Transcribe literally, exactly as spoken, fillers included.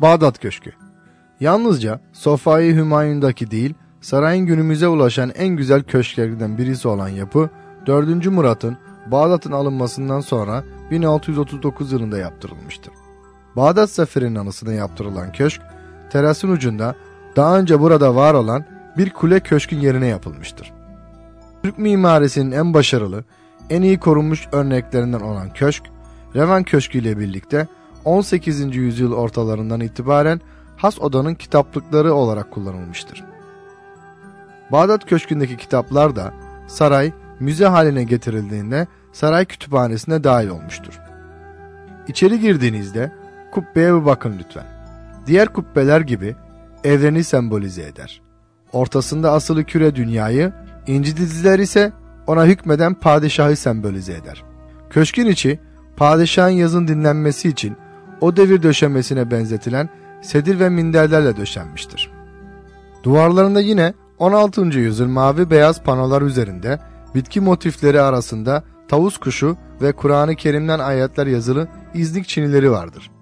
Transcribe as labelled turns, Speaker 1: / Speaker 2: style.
Speaker 1: Bağdat Köşkü. Yalnızca Sofya-i Hümayun'daki değil, sarayın günümüze ulaşan en güzel köşklerden birisi olan yapı, dördüncü Murat'ın Bağdat'ın alınmasından sonra bin altı yüz otuz dokuz yılında yaptırılmıştır. Bağdat Zaferi'nin anısına yaptırılan köşk, terasın ucunda daha önce burada var olan bir kule köşkün yerine yapılmıştır. Türk mimarisinin en başarılı, en iyi korunmuş örneklerinden olan köşk, Revan Köşkü ile birlikte on sekizinci yüzyıl ortalarından itibaren has odanın kitaplıkları olarak kullanılmıştır. Bağdat Köşkü'ndeki kitaplar da saray müze haline getirildiğinde saray kütüphanesine dahil olmuştur. İçeri girdiğinizde kubbeye bir bakın lütfen. Diğer kubbeler gibi evreni sembolize eder. Ortasında asılı küre dünyayı, inci diziler ise ona hükmeden padişahı sembolize eder. Köşkün içi padişahın yazın dinlenmesi için o devir döşemesine benzetilen sedir ve minderlerle döşenmiştir. Duvarlarında yine on altıncı yüzyıl mavi beyaz panolar üzerinde bitki motifleri arasında tavus kuşu ve Kur'an-ı Kerim'den ayetler yazılı iznik çinileri vardır.